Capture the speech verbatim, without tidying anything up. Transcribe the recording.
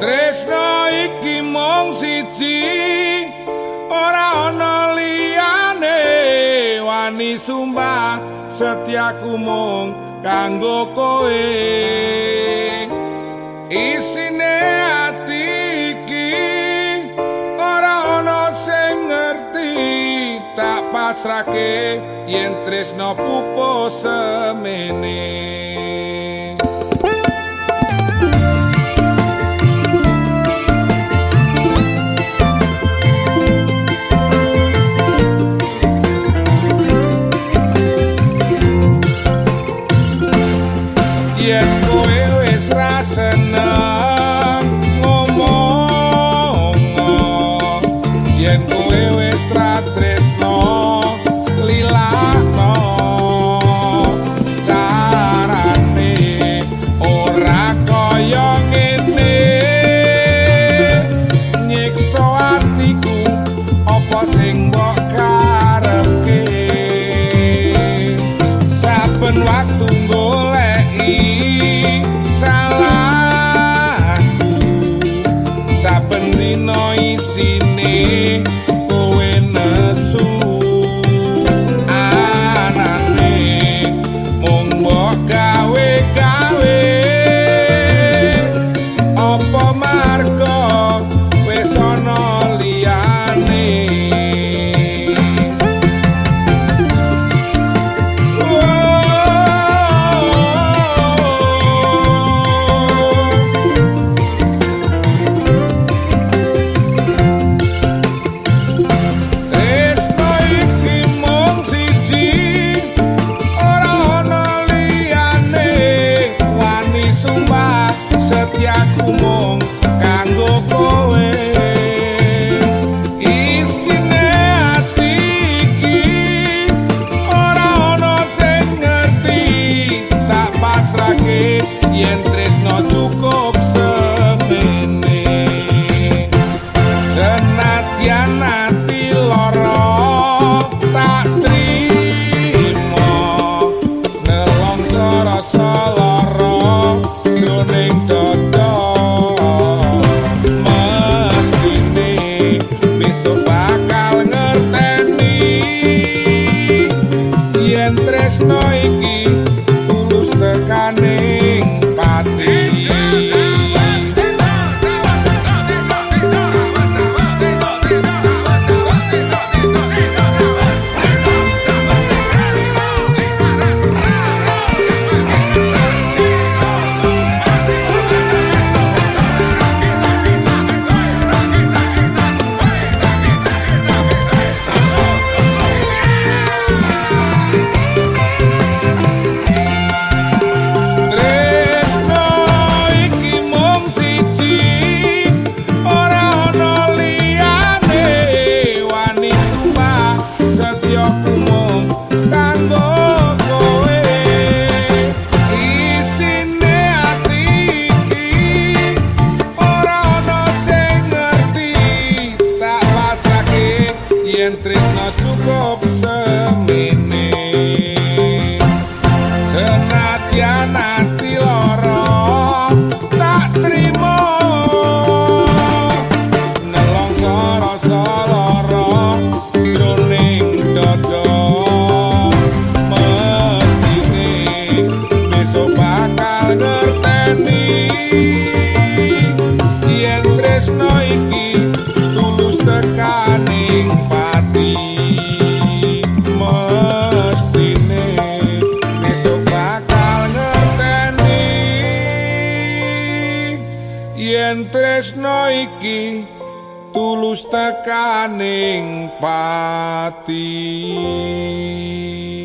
Tresno iki mung siji, ora ana liyane. Wani sumpah setiaku mung kanggo kowe. Isine ati iki ora ana sing ngerti, tak pasrahke yen tresno pupus semene. Yen kowe wis ra seneng ngomong, yen kowe wis ra tresno lilakno, carane ora kaya ngene. Nyiksa atiku apa sing mbok karepke, saben waktu goleki salahku, saben dina isine kowe nesu. Anane mung mbok gawe-gawe, apa marga wis ana liyane. Setiaku mung kanggo kowe. Isine ati iki ora ana sing ngerti, tak pasrahke yen tresno cukup semene. Senadyan ati lara tak trimo, nelongso rasa lara jroning dada. Mestine besok bakal ngerteni yen tresno iki tulus tekaning pati. Yen tresno cukup semene, senadyan ati lara tak trimo, nelongso rasa lara jroning dada. Mestine besok bakal ngerteni yen tresno iki tulus tekaning pati. Mestine besok bakal ngerteni yen tresno iki tulus tekaning pati.